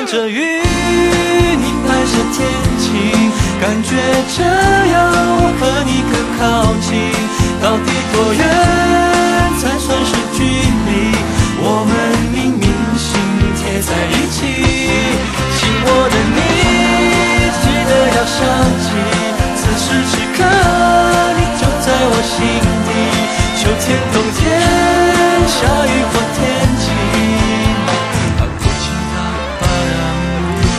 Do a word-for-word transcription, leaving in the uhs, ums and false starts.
着雨，你拍摄天晴，感觉这样我和你更靠近，到底多远？